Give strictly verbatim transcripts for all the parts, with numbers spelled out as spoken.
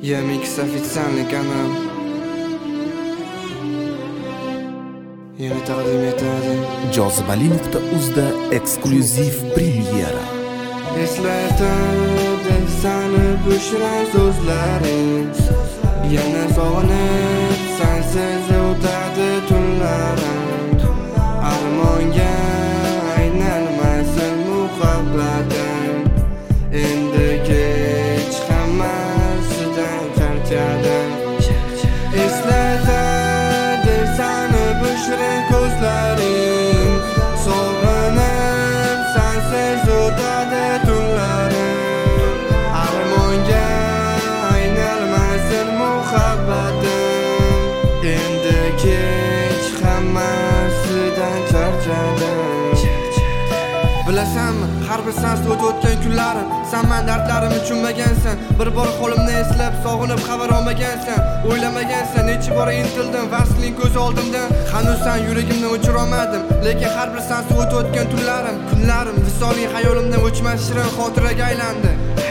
Yemix ofitsialный kanal yana taqdim etadi. Jozibali nuqta uzda eksklyuziv premyera. Eslatadi seni bo'shran so'zlaring, yana sog'inib sensiz o'tadi tunlarim. Armonga aylanmasin muhabbatim, endi kech hammasidan charchadim. Eslatadi seni bo'shran ko'zlaring, sog'inib sensiz o'tadi tunlarim. Armonga aylanmasin muhabbatim, endi kech hammasidan charchadim. Bilasanmi, har bir sensiz o'tayotgan kunlarim, sen men dardlarimni tushunmagansan. Bir bor qo'limni eslab, sog'inib xabar olmagansan. O'ylamagansan, necha bor intildim vasling ko'z oldimdan. Hanuz sen yuragimni o'chira olmadim, lekin har bir sensiz o'tayotgan tunlarim, kunlarim visoling xayolimdan o'chmas shirin xotiraga aylandi.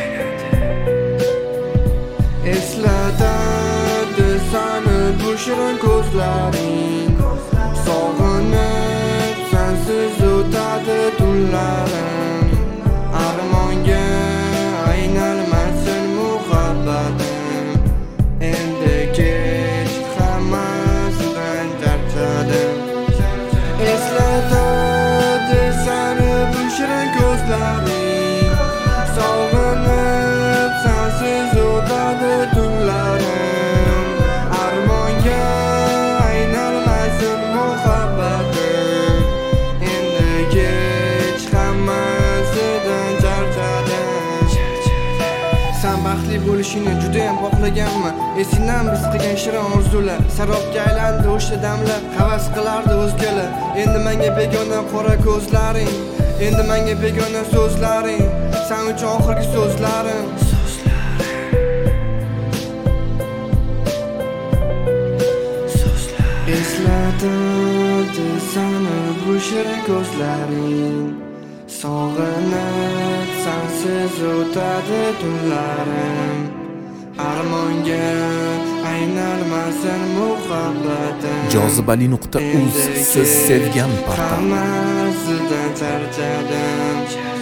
Eslatadi seni bu shirin ko'zlaring, sog'inib sensiz o'tadi tunlarim. Armonga aylanmasin muhabbatim, endi kech hammasidan charchadim. Eslatadi seni bu shirin ko'zlaring, sog'inib sensiz o'tadi tunlarim. Armonga aylanmasin muhabbatim, endi kech hammasidan charchadim. Sen baxtli bo'lishingni juda ham xohlaganman. Esingdan biz qilgan shirin orzular sarobga aylandi o'sha damlar. Havas qilardi o'zgalar, endi menga begona qora ko'zlaring, endi menga begona so'zlaring. Sen uchun oxirgi so'zlarim. Eslatadi seni bu shirin ko'zlaring, sog'inib sensiz o'tadi tunlarim. Armonga aylanmasin muhabbatim, Jozibali nuqta uz siz sevgan portal. hammasidan charchadim.